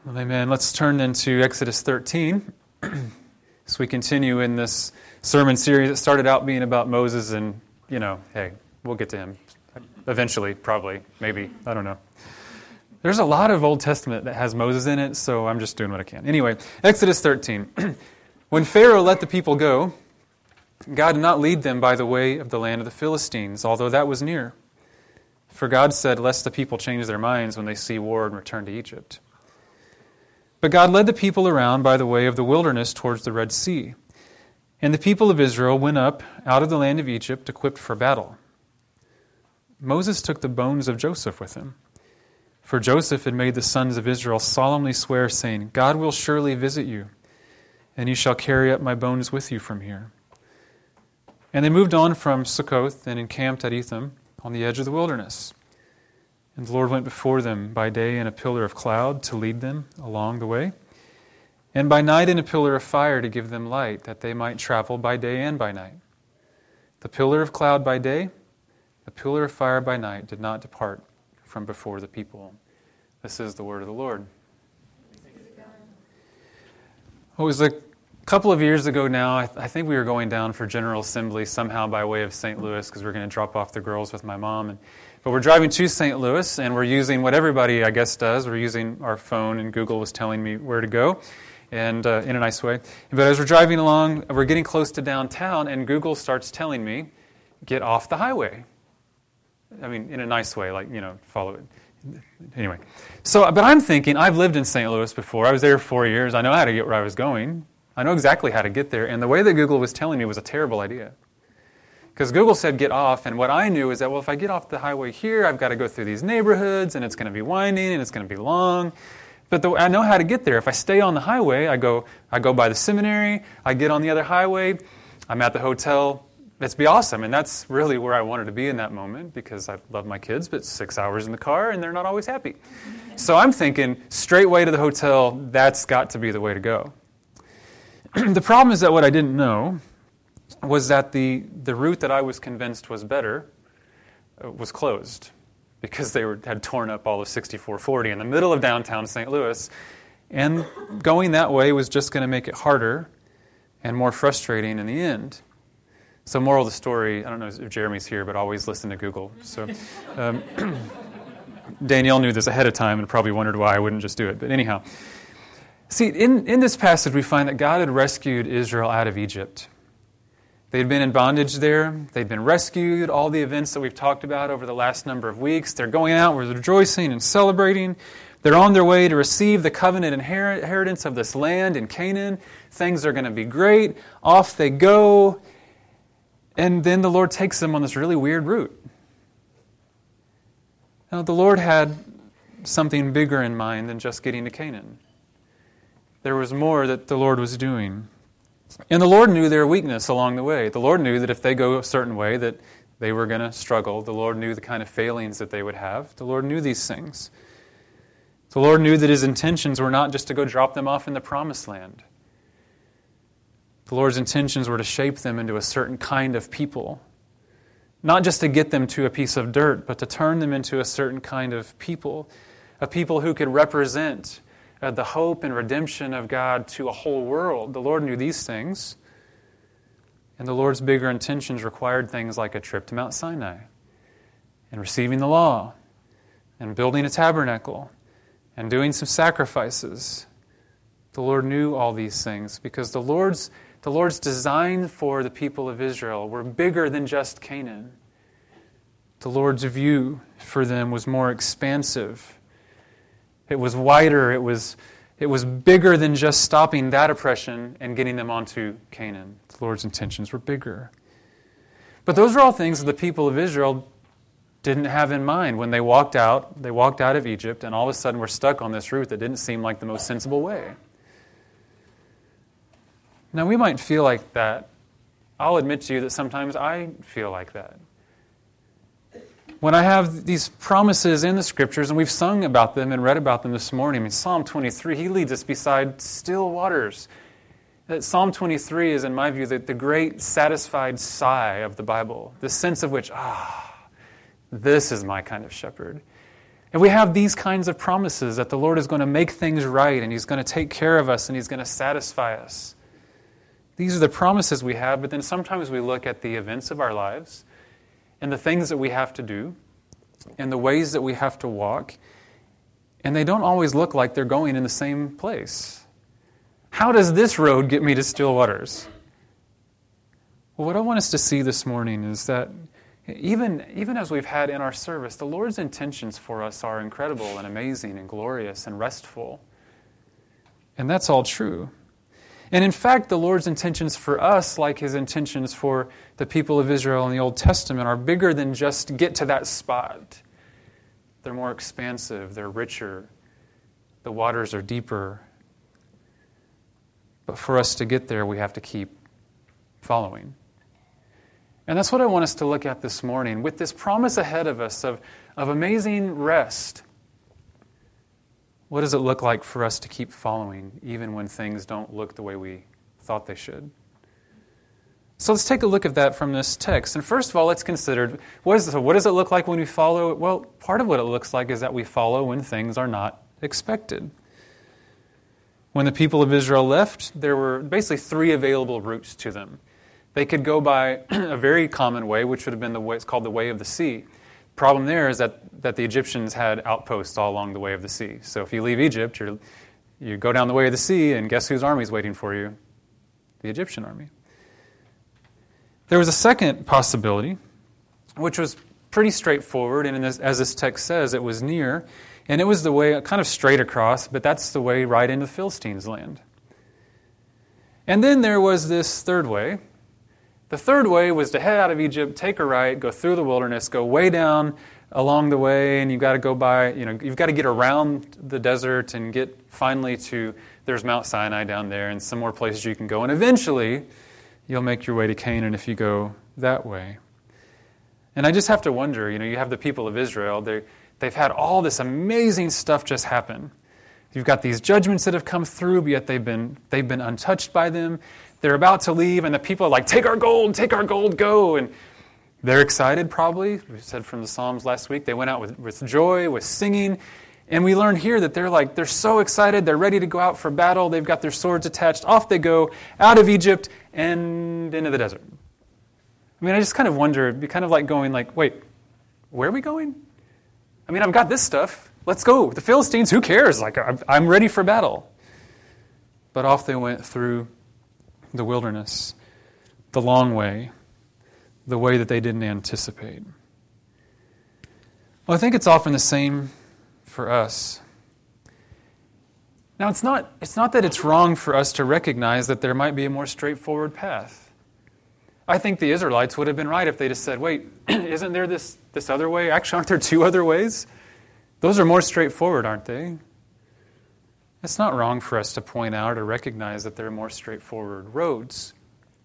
Well, amen. Let's turn into Exodus 13 as we continue in this sermon series that started out being about Moses and, hey, we'll get to him eventually, probably, maybe, I don't know. There's a lot of Old Testament that has Moses in it, so I'm just doing what I can. Anyway, Exodus 13. When Pharaoh let the people go, God did not lead them by the way of the land of the Philistines, although that was near. For God said, lest the people change their minds when they see war and return to Egypt. But God led the people around by the way of the wilderness towards the Red Sea. And the people of Israel went up out of the land of Egypt equipped for battle. Moses took the bones of Joseph with him. For Joseph had made the sons of Israel solemnly swear, saying, God will surely visit you, and you shall carry up my bones with you from here. And they moved on from Succoth and encamped at Etham on the edge of the wilderness. And the Lord went before them by day in a pillar of cloud to lead them along the way, and by night in a pillar of fire to give them light, that they might travel by day and by night. The pillar of cloud by day, the pillar of fire by night did not depart from before the people. This is the word of the Lord. It was a couple of years ago now, I think we were going down for General Assembly somehow by way of St. Louis because we're going to drop off the girls with my mom. But we're driving to St. Louis, and we're using what everybody, I guess, does. We're using our phone, and Google was telling me where to go, and in a nice way. But as we're driving along, we're getting close to downtown, and Google starts telling me, get off the highway. I mean, in a nice way, like, follow it. Anyway. But I'm thinking, I've lived in St. Louis before. I was there 4 years. I know how to get where I was going. I know exactly how to get there. And the way that Google was telling me was a terrible idea. Because Google said get off, and what I knew is that, well, if I get off the highway here, I've got to go through these neighborhoods, and it's going to be winding, and it's going to be long. But I know how to get there. If I stay on the highway, I go by the seminary, I get on the other highway, I'm at the hotel. That'd be awesome, and that's really where I wanted to be in that moment, because I love my kids, but 6 hours in the car, and they're not always happy. So I'm thinking, straight way to the hotel, that's got to be the way to go. The problem is that what I didn't know was that the route that I was convinced was better was closed because they had torn up all of 6440 in the middle of downtown St. Louis. And going that way was just going to make it harder and more frustrating in the end. So moral of the story, I don't know if Jeremy's here, but always listen to Google. So Danielle knew this ahead of time and probably wondered why I wouldn't just do it. But anyhow, see, in this passage we find that God had rescued Israel out of Egypt. They'd been in bondage there. They'd been rescued. All the events that we've talked about over the last number of weeks. They're going out with rejoicing and celebrating. They're on their way to receive the covenant inheritance of this land in Canaan. Things are going to be great. Off they go. And then the Lord takes them on this really weird route. Now, the Lord had something bigger in mind than just getting to Canaan. There was more that the Lord was doing. And the Lord knew their weakness along the way. The Lord knew that if they go a certain way that they were going to struggle. The Lord knew the kind of failings that they would have. The Lord knew these things. The Lord knew that His intentions were not just to go drop them off in the promised land. The Lord's intentions were to shape them into a certain kind of people. Not just to get them to a piece of dirt, but to turn them into a certain kind of people. A people who could represent the hope and redemption of God to a whole world. The Lord knew these things. And the Lord's bigger intentions required things like a trip to Mount Sinai and receiving the law and building a tabernacle and doing some sacrifices. The Lord knew all these things because the Lord's design for the people of Israel were bigger than just Canaan. The Lord's view for them was more expansive. It was wider. It was bigger than just stopping that oppression and getting them onto Canaan. The Lord's intentions were bigger. But those are all things that the people of Israel didn't have in mind when they walked out of Egypt, and all of a sudden were stuck on this route that didn't seem like the most sensible way. Now, we might feel like that. I'll admit to you that sometimes I feel like that. When I have these promises in the Scriptures, and we've sung about them and read about them this morning, in Psalm 23, He leads us beside still waters. That Psalm 23 is, in my view, the great satisfied sigh of the Bible, the sense of which, this is my kind of shepherd. And we have these kinds of promises that the Lord is going to make things right, and He's going to take care of us, and He's going to satisfy us. These are the promises we have, but then sometimes we look at the events of our lives and the things that we have to do and the ways that we have to walk, and they don't always look like they're going in the same place. How does this road get me to still waters? Well, what I want us to see this morning is that even as we've had in our service, the Lord's intentions for us are incredible and amazing and glorious and restful. And that's all true. And in fact, the Lord's intentions for us, like His intentions for the people of Israel in the Old Testament, are bigger than just get to that spot. They're more expansive, they're richer, the waters are deeper. But for us to get there, we have to keep following. And that's what I want us to look at this morning, with this promise ahead of us of amazing rest. What does it look like for us to keep following, even when things don't look the way we thought they should? So let's take a look at that from this text. And first of all, let's consider, what does it look like when we follow? Well, part of what it looks like is that we follow when things are not expected. When the people of Israel left, there were basically three available routes to them. They could go by a very common way, which would have been the way, it's called the way of the sea. Problem there is that the Egyptians had outposts all along the way of the sea. So if you leave Egypt, you go down the way of the sea, and guess whose army is waiting for you? The Egyptian army. There was a second possibility, which was pretty straightforward, and as this text says, it was near, and it was the way kind of straight across, but that's the way right into the Philistines' land. And then there was this third way. The third way was to head out of Egypt, take a right, go through the wilderness, go way down along the way, and you've got to go by, you've got to get around the desert and get finally to, there's Mount Sinai down there and some more places you can go. And eventually, you'll make your way to Canaan if you go that way. And I just have to wonder, you have the people of Israel, they've had all this amazing stuff just happen. You've got these judgments that have come through, but yet they've been untouched by them. They're about to leave, and the people are like, take our gold, go. And they're excited, probably. We said from the Psalms last week, they went out with joy, with singing. And we learn here that they're so excited, they're ready to go out for battle. They've got their swords attached. Off they go, out of Egypt, and into the desert. I mean, I just kind of wonder, it'd be kind of like going like, wait, where are we going? I mean, I've got this stuff. Let's go. The Philistines, who cares? Like, I'm ready for battle. But off they went through the wilderness, the long way, the way that they didn't anticipate. Well, I think it's often the same for us. Now, it's not that it's wrong for us to recognize that there might be a more straightforward path. I think the Israelites would have been right if they just said, wait, isn't there this other way? Actually, aren't there two other ways? Those are more straightforward, aren't they? It's not wrong for us to point out or recognize that there are more straightforward roads.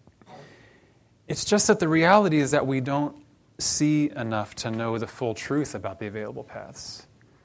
It's just that the reality is that we don't see enough to know the full truth about the available paths.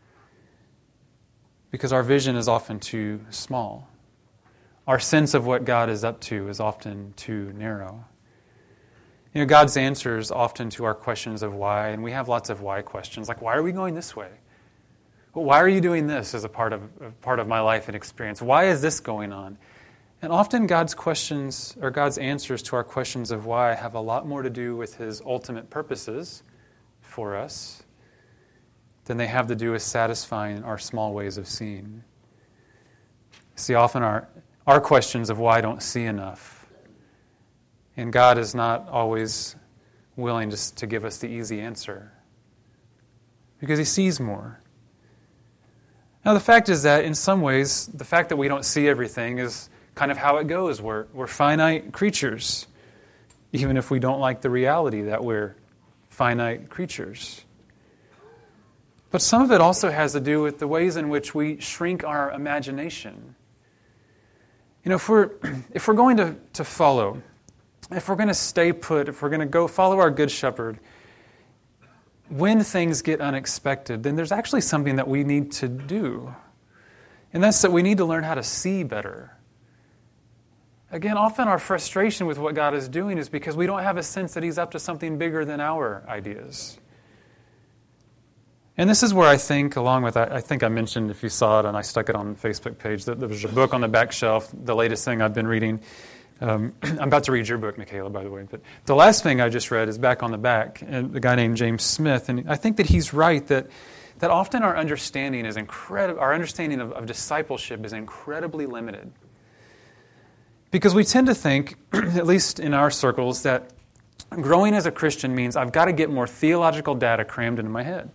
Because our vision is often too small. Our sense of what God is up to is often too narrow. God's answers often to our questions of why, and we have lots of why questions, like why are we going this way? Well, why are you doing this as a part of my life and experience? Why is this going on? And often God's questions or God's answers to our questions of why have a lot more to do with His ultimate purposes for us than they have to do with satisfying our small ways of seeing. See, often our questions of why don't see enough. And God is not always willing just to give us the easy answer because He sees more. Now, the fact is that in some ways, the fact that we don't see everything is kind of how it goes. We're finite creatures, even if we don't like the reality that we're finite creatures. But some of it also has to do with the ways in which we shrink our imagination. If we're going to follow, if we're going to stay put, if we're going to go follow our Good Shepherd, when things get unexpected, then there's actually something that we need to do. And that's that we need to learn how to see better. Again, often our frustration with what God is doing is because we don't have a sense that He's up to something bigger than our ideas. And this is where I think, along with, I think I mentioned, if you saw it, and I stuck it on the Facebook page, that there was a book on the back shelf, the latest thing I've been reading. I'm about to read your book, Michaela, by the way. But the last thing I just read is back on the back, and the guy named James Smith. And I think that he's right that often our understanding is our understanding of discipleship is incredibly limited. Because we tend to think, at least in our circles, that growing as a Christian means I've got to get more theological data crammed into my head.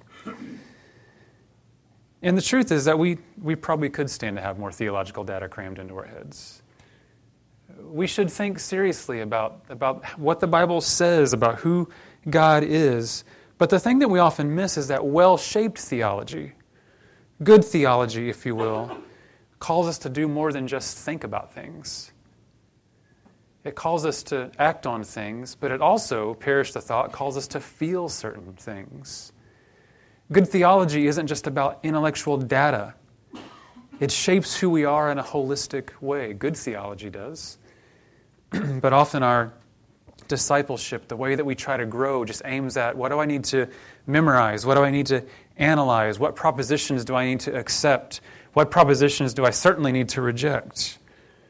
And the truth is that we probably could stand to have more theological data crammed into our heads. We should think seriously about what the Bible says about who God is. But the thing that we often miss is that well-shaped theology, good theology, if you will, calls us to do more than just think about things. It calls us to act on things, but it also, perish the thought, calls us to feel certain things. Good theology isn't just about intellectual data. It shapes who we are in a holistic way. Good theology does. But often our discipleship, the way that we try to grow, just aims at what do I need to memorize? What do I need to analyze? What propositions do I need to accept? What propositions do I certainly need to reject?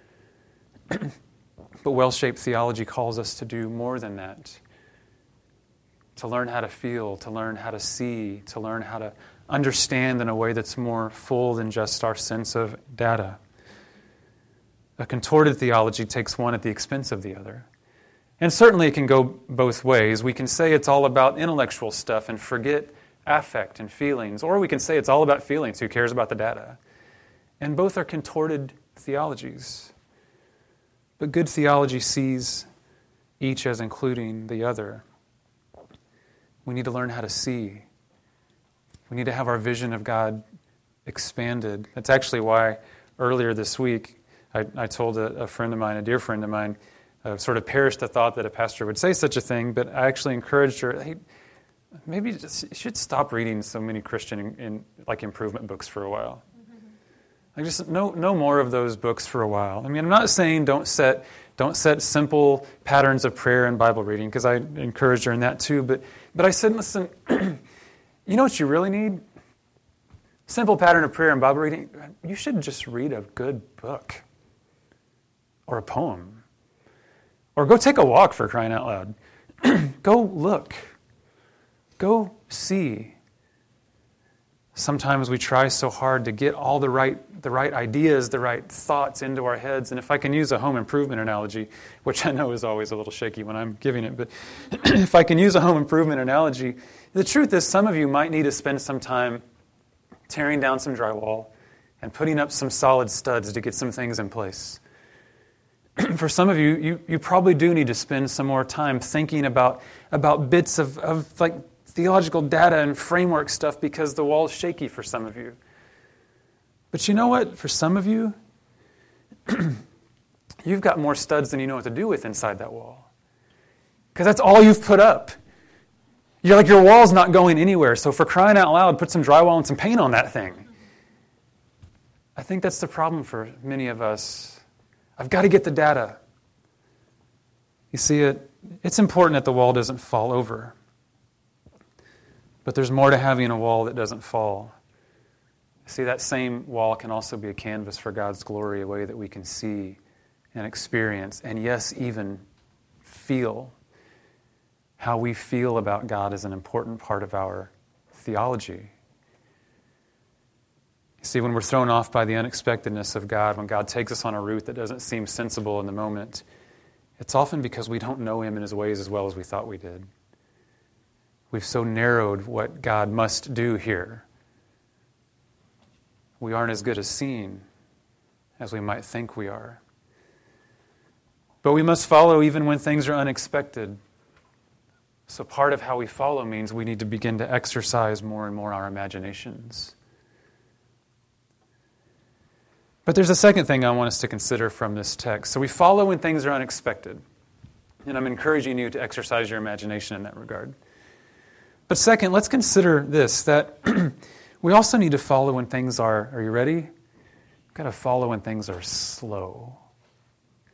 But well-shaped theology calls us to do more than that. To learn how to feel, to learn how to see, to learn how to understand in a way that's more full than just our sense of data. A contorted theology takes one at the expense of the other. And certainly it can go both ways. We can say it's all about intellectual stuff and forget affect and feelings, or we can say it's all about feelings, who cares about the data? And both are contorted theologies. But good theology sees each as including the other. We need to learn how to see. We need to have our vision of God expanded. That's actually why earlier this week I told a friend of mine, a dear friend of mine, sort of perished the thought that a pastor would say such a thing, but I actually encouraged her, hey, maybe you should stop reading so many Christian improvement books for a while. Like just no more of those books for a while. I mean, I'm not saying don't set simple patterns of prayer and Bible reading, because I encouraged her in that too. But I said, listen, you know what you really need? Simple pattern of prayer and Bible reading. You should just read a good book or a poem. Or go take a walk, for crying out loud. Go look. Go see. Sometimes we try so hard to get all the right ideas, the right thoughts into our heads. And if I can use a home improvement analogy, which I know is always a little shaky when I'm giving it, but if I can use a home improvement analogy, the truth is some of you might need to spend some time tearing down some drywall and putting up some solid studs to get some things in place. For some of you probably do need to spend some more time thinking about bits of like theological data and framework stuff, because the wall's shaky for some of you. But you know what? For some of you, you've got more studs than you know what to do with inside that wall. Because that's all you've put up. You're like, your wall's not going anywhere, so for crying out loud, put some drywall and some paint on that thing. I think that's the problem for many of us. I've got to get the data. You see, it's important that the wall doesn't fall over. But there's more to having a wall that doesn't fall. See, that same wall can also be a canvas for God's glory, a way that we can see and experience, and yes, even feel. How we feel about God is an important part of our theology. See, when we're thrown off by the unexpectedness of God, when God takes us on a route that doesn't seem sensible in the moment, it's often because we don't know Him and His ways as well as we thought we did. We've so narrowed what God must do here. We aren't as good as seeing as we might think we are. But we must follow even when things are unexpected. So part of how we follow means we need to begin to exercise more and more our imaginations. But there's a second thing I want us to consider from this text. So we follow when things are unexpected. And I'm encouraging you to exercise your imagination in that regard. But second, let's consider this, that we also need to follow when things are you ready? We've got to follow when things are slow.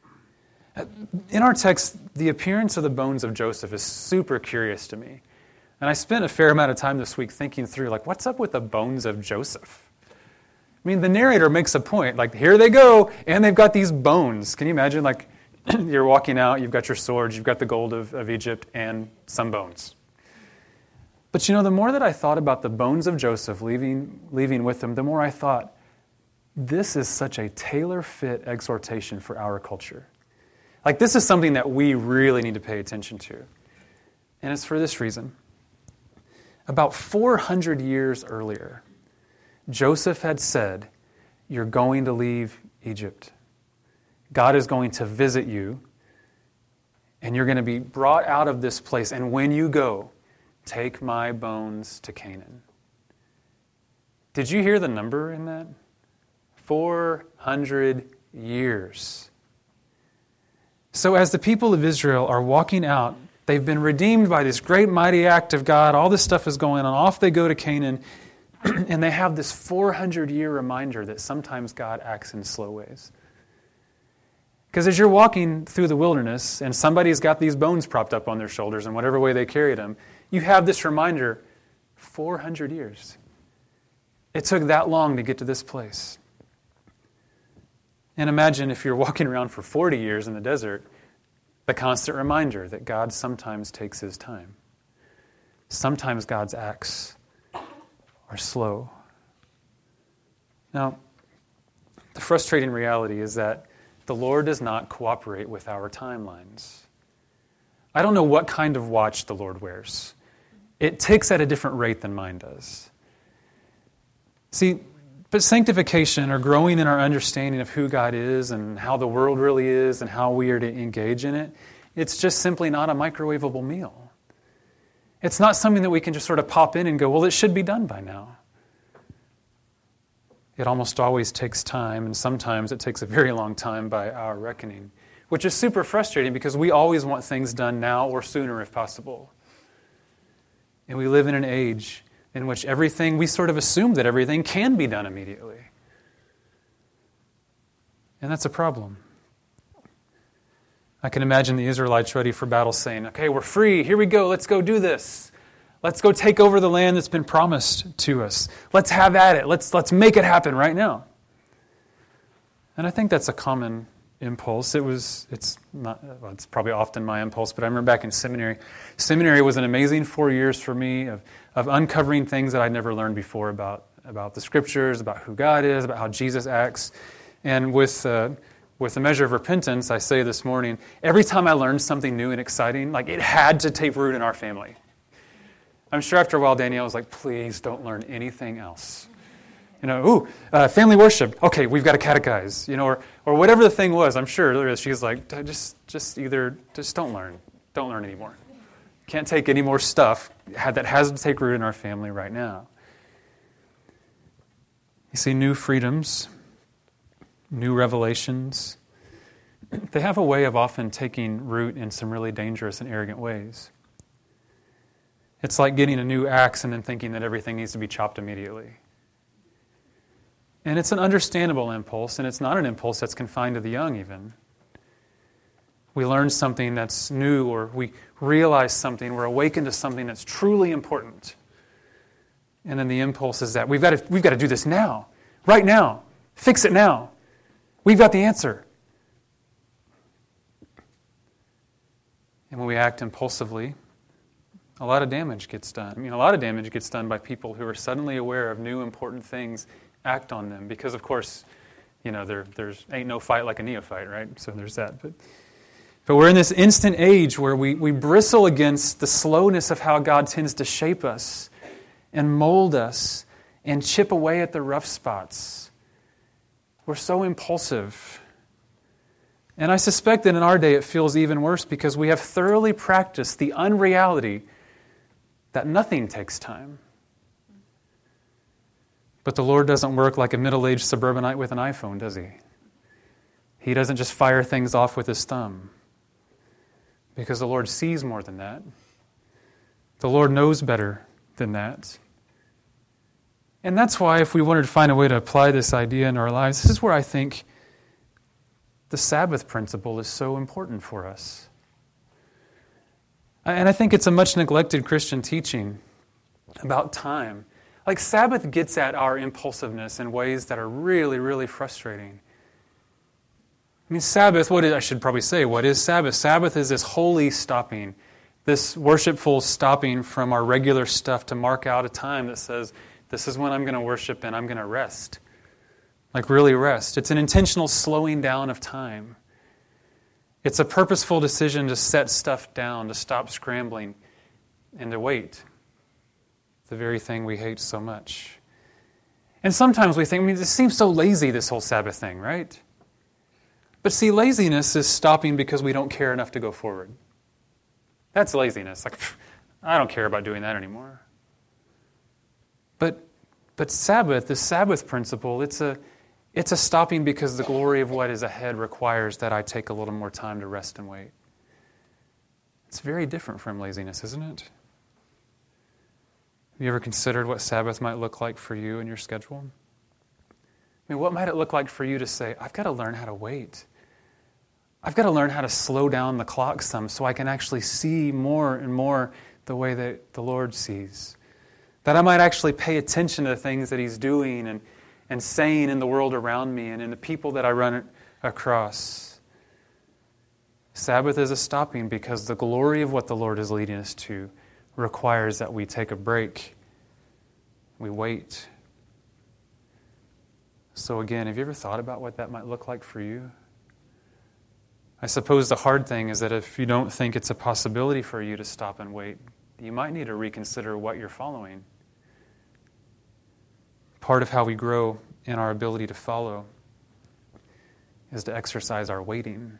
In our text, the appearance of the bones of Joseph is super curious to me. And I spent a fair amount of time this week thinking through, like, what's up with the bones of Joseph? I mean, the narrator makes a point, like, here they go, and they've got these bones. Can you imagine, like, you're walking out, you've got your swords, you've got the gold of Egypt, and some bones. But the more that I thought about the bones of Joseph leaving with him, the more I thought, this is such a tailor-fit exhortation for our culture. Like, this is something that we really need to pay attention to. And it's for this reason. About 400 years earlier, Joseph had said, you're going to leave Egypt. God is going to visit you, and you're going to be brought out of this place. And when you go, take my bones to Canaan. Did you hear the number in that? 400 years. So as the people of Israel are walking out, they've been redeemed by this great mighty act of God. All this stuff is going on. Off they go to Canaan. And they have this 400-year reminder that sometimes God acts in slow ways. Because as you're walking through the wilderness and somebody's got these bones propped up on their shoulders in whatever way they carried them, you have this reminder, 400 years. It took that long to get to this place. And imagine if you're walking around for 40 years in the desert, the constant reminder that God sometimes takes his time. Sometimes God's acts are slow. Now, the frustrating reality is that the Lord does not cooperate with our timelines. I don't know what kind of watch the Lord wears. It ticks at a different rate than mine does. See, but sanctification, or growing in our understanding of who God is and how the world really is and how we are to engage in it, it's just simply not a microwavable meal. It's not something that we can just sort of pop in and go, well, it should be done by now. It almost always takes time, and sometimes it takes a very long time by our reckoning, which is super frustrating because we always want things done now or sooner if possible. And we live in an age in which we sort of assume that everything can be done immediately. And that's a problem. I can imagine the Israelites ready for battle saying, okay, we're free, here we go, let's go do this. Let's go take over the land that's been promised to us. Let's have at it. Let's make it happen right now. And I think that's a common impulse. It's probably often my impulse, but I remember back in seminary. Seminary was an amazing 4 years for me of uncovering things that I'd never learned before about the Scriptures, about who God is, about how Jesus acts. And with a measure of repentance, I say this morning, every time I learned something new and exciting, like it had to take root in our family. I'm sure after a while, Danielle was like, please don't learn anything else. Family worship. Okay, we've got to catechize. Or whatever the thing was. I'm sure she's like, just don't learn. Don't learn anymore. Can't take any more stuff that has to take root in our family right now. You see, new freedoms, new revelations, they have a way of often taking root in some really dangerous and arrogant ways. It's like getting a new axe and then thinking that everything needs to be chopped immediately. And it's an understandable impulse, and it's not an impulse that's confined to the young even. We learn something that's new, or we realize something, we're awakened to something that's truly important. And then the impulse is that we've got to do this now, right now, fix it now. We've got the answer. And when we act impulsively, a lot of damage gets done. A lot of damage gets done by people who are suddenly aware of new important things, act on them. Because, of course, there's ain't no fight like a neophyte, right? So there's that. But we're in this instant age where we bristle against the slowness of how God tends to shape us and mold us and chip away at the rough spots. We're so impulsive. And I suspect that in our day it feels even worse because we have thoroughly practiced the unreality that nothing takes time. But the Lord doesn't work like a middle-aged suburbanite with an iPhone, does he? He doesn't just fire things off with his thumb. Because the Lord sees more than that. The Lord knows better than that. And that's why if we wanted to find a way to apply this idea in our lives, this is where I think the Sabbath principle is so important for us. And I think it's a much neglected Christian teaching about time. Like Sabbath gets at our impulsiveness in ways that are really, really frustrating. I mean, Sabbath, I should probably say, what is Sabbath? Sabbath is this holy stopping, this worshipful stopping from our regular stuff to mark out a time that says, this is when I'm going to worship and I'm going to rest. Like really rest. It's an intentional slowing down of time. It's a purposeful decision to set stuff down, to stop scrambling, and to wait. The very thing we hate so much. And sometimes we think, this seems so lazy, this whole Sabbath thing, right? But see, laziness is stopping because we don't care enough to go forward. That's laziness. Like, I don't care about doing that anymore. But Sabbath, the Sabbath principle, it's a stopping because the glory of what is ahead requires that I take a little more time to rest and wait. It's very different from laziness, isn't it? Have you ever considered what Sabbath might look like for you in your schedule? I mean, what might it look like for you to say, I've got to learn how to wait. I've got to learn how to slow down the clock some so I can actually see more and more the way that the Lord sees. That I might actually pay attention to the things that He's doing and saying in the world around me and in the people that I run across. Sabbath is a stopping because the glory of what the Lord is leading us to requires that we take a break. We wait. So again, have you ever thought about what that might look like for you? I suppose the hard thing is that if you don't think it's a possibility for you to stop and wait, you might need to reconsider what you're following. Part of how we grow in our ability to follow is to exercise our waiting.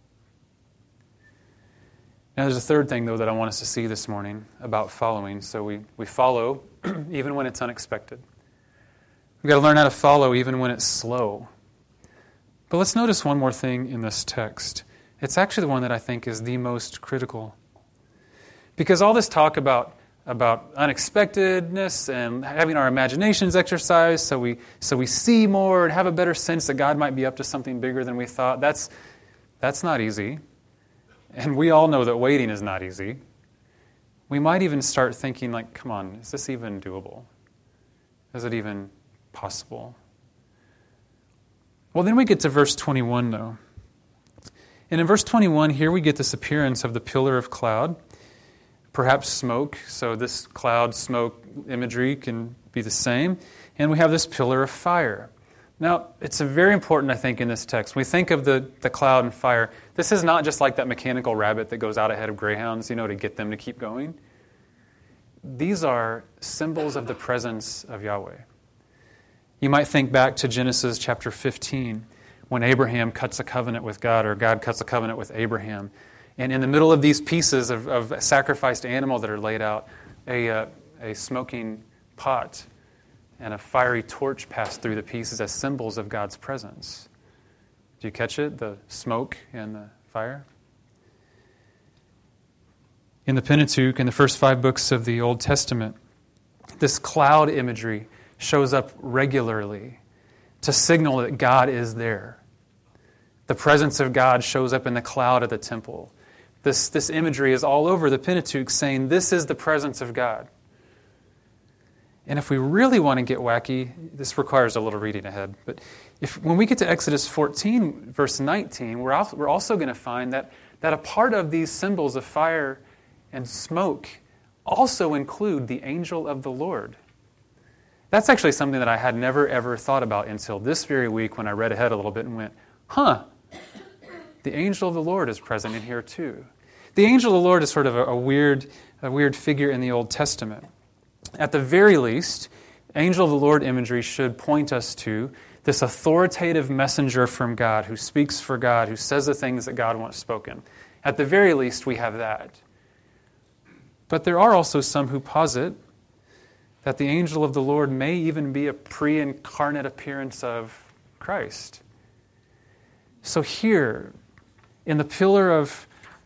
Now, there's a third thing, though, that I want us to see this morning about following. So we follow even when it's unexpected. We've got to learn how to follow even when it's slow. But let's notice one more thing in this text. It's actually the one that I think is the most critical. Because all this talk about unexpectedness and having our imaginations exercised so we see more and have a better sense that God might be up to something bigger than we thought, that's not easy. And we all know that waiting is not easy. We might even start thinking like, come on, is this even doable? Is it even possible? Well, then we get to verse 21, though. And in verse 21, here we get this appearance of the pillar of cloud, perhaps smoke. So this cloud, smoke imagery can be the same. And we have this pillar of fire. Now, it's very important, I think, in this text. When we think of the cloud and fire, this is not just like that mechanical rabbit that goes out ahead of greyhounds, to get them to keep going. These are symbols of the presence of Yahweh. You might think back to Genesis chapter 15, when Abraham cuts a covenant with God, or God cuts a covenant with Abraham. And in the middle of these pieces of sacrificed animal that are laid out, a smoking pot and a fiery torch pass through the pieces as symbols of God's presence. Do you catch it? The smoke and the fire? In the Pentateuch, in the first 5 books of the Old Testament, this cloud imagery shows up regularly to signal that God is there. The presence of God shows up in the cloud at the temple. This imagery is all over the Pentateuch saying this is the presence of God. And if we really want to get wacky, this requires a little reading ahead. But when we get to Exodus 14, verse 19, we're also going to find that a part of these symbols of fire and smoke also include the angel of the Lord. That's actually something that I had never, ever thought about until this very week when I read ahead a little bit and went, the angel of the Lord is present in here too. The angel of the Lord is sort of a weird figure in the Old Testament. At the very least, angel of the Lord imagery should point us to this authoritative messenger from God who speaks for God, who says the things that God wants spoken. At the very least, we have that. But there are also some who posit that the angel of the Lord may even be a pre-incarnate appearance of Christ. So here, in the pillar of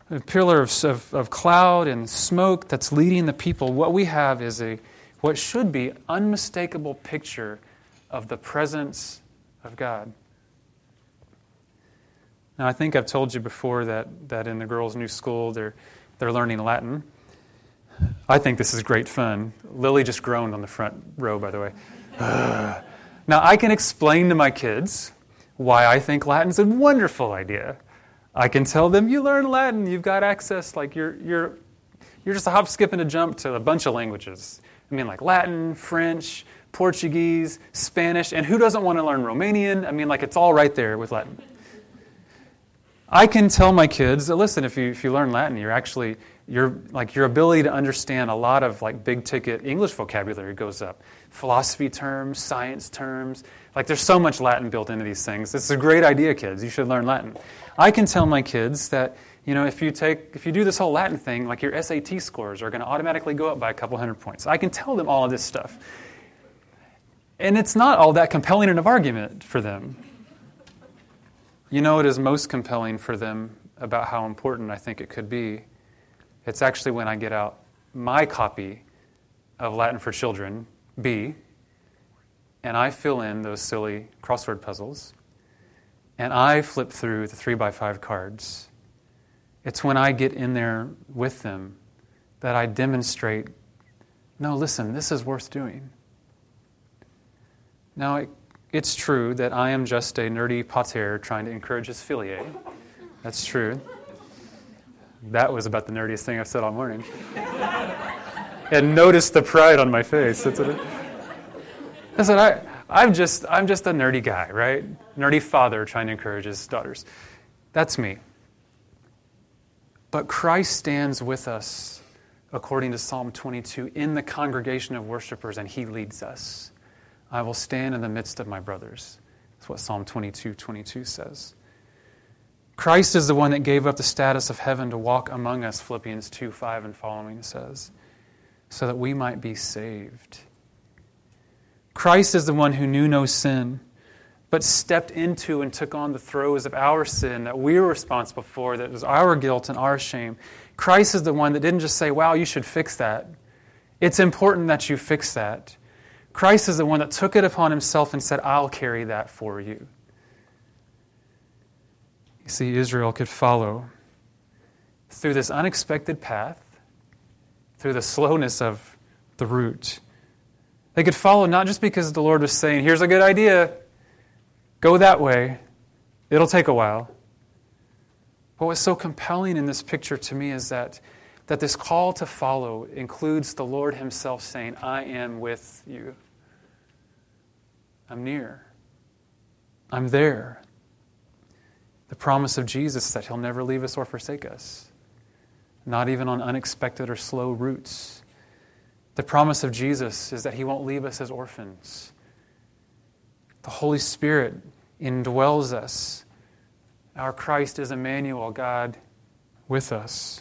cloud and smoke that's leading the people, what we have is what should be unmistakable picture of the presence of God. Now, I think I've told you before that in the girls' new school, they're learning Latin. I think this is great fun. Lily just groaned on the front row, by the way. Now, I can explain to my kids why I think Latin's a wonderful idea. I can tell them, you learn Latin, you've got access, like you're just a hop, skip, and a jump to a bunch of languages. I mean, like Latin, French, Portuguese, Spanish, and who doesn't want to learn Romanian? I mean, like it's all right there with Latin. I can tell my kids, listen, if you learn Latin, your ability to understand a lot of like big ticket English vocabulary goes up. Philosophy terms, science terms, like there's so much Latin built into these things. This is a great idea, kids. You should learn Latin. I can tell my kids that, if you do this whole Latin thing, like your SAT scores are going to automatically go up by a couple hundred points. I can tell them all of this stuff. And it's not all that compelling of argument for them. It is most compelling for them about how important I think it could be. It's actually when I get out my copy of Latin for Children, B, and I fill in those silly crossword puzzles, and I flip through the 3x5 cards. It's when I get in there with them that I demonstrate, no, listen, this is worth doing. Now, it's true that I am just a nerdy pater trying to encourage his filiae. That's true. That was about the nerdiest thing I've said all morning. And notice the pride on my face. That's what I said. I'm just a nerdy guy, right? Nerdy father trying to encourage his daughters. That's me. But Christ stands with us, according to Psalm 22, in the congregation of worshipers, and he leads us. I will stand in the midst of my brothers. That's what Psalm 22:22 says. Christ is the one that gave up the status of heaven to walk among us, Philippians 2:5 and following says, so that we might be saved. Christ is the one who knew no sin, but stepped into and took on the throes of our sin that we were responsible for, that was our guilt and our shame. Christ is the one that didn't just say, wow, you should fix that. It's important that you fix that. Christ is the one that took it upon himself and said, I'll carry that for you. You see, Israel could follow through this unexpected path, through the slowness of the route. They could follow not just because the Lord was saying, here's a good idea, go that way, it'll take a while. But what's so compelling in this picture to me is that this call to follow includes the Lord himself saying, I am with you. I'm near. I'm there. The promise of Jesus is that he'll never leave us or forsake us, not even on unexpected or slow routes. The promise of Jesus is that he won't leave us as orphans. The Holy Spirit indwells us. Our Christ is Emmanuel, God with us.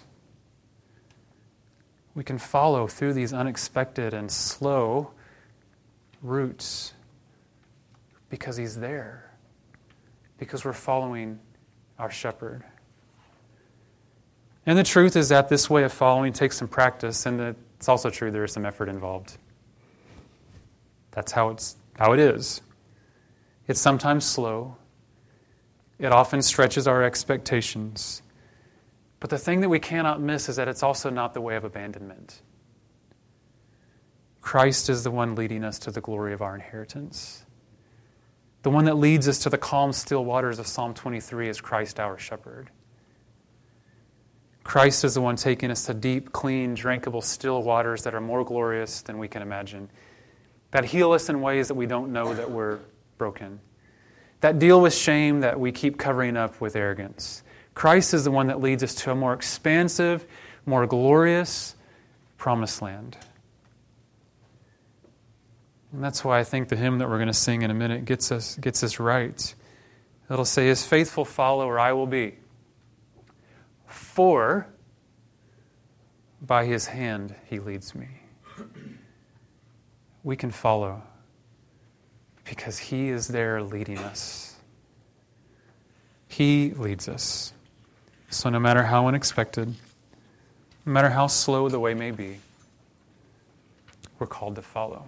We can follow through these unexpected and slow routes because he's there, because we're following our shepherd. And the truth is that this way of following takes some practice, and it's also true there is some effort involved. That's how it is. It's sometimes slow. It often stretches our expectations. But the thing that we cannot miss is that it's also not the way of abandonment. Christ is the one leading us to the glory of our inheritance. The one that leads us to the calm, still waters of Psalm 23 is Christ our shepherd. Christ is the one taking us to deep, clean, drinkable, still waters that are more glorious than we can imagine, that heal us in ways that we don't know that we're broken, that deal with shame that we keep covering up with arrogance. Christ is the one that leads us to a more expansive, more glorious promised land. And that's why I think the hymn that we're going to sing in a minute gets us right. It'll say, his faithful follower I will be, for by his hand he leads me. We can follow because he is there leading us. He leads us. So no matter how unexpected, no matter how slow the way may be, we're called to follow.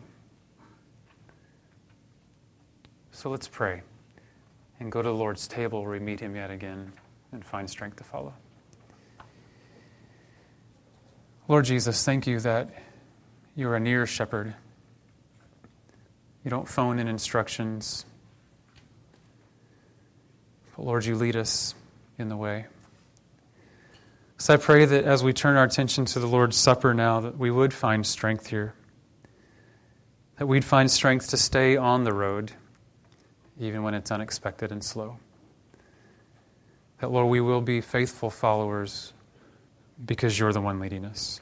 So let's pray and go to the Lord's table where we meet him yet again and find strength to follow. Lord Jesus, thank you that you are a near shepherd. You don't phone in instructions. But Lord, you lead us in the way. So I pray that as we turn our attention to the Lord's Supper now, that we would find strength here. That we'd find strength to stay on the road, even when it's unexpected and slow. That, Lord, we will be faithful followers because you're the one leading us.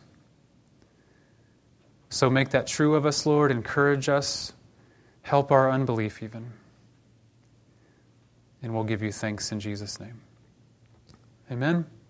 So make that true of us, Lord. Encourage us. Help our unbelief even. And we'll give you thanks in Jesus' name. Amen.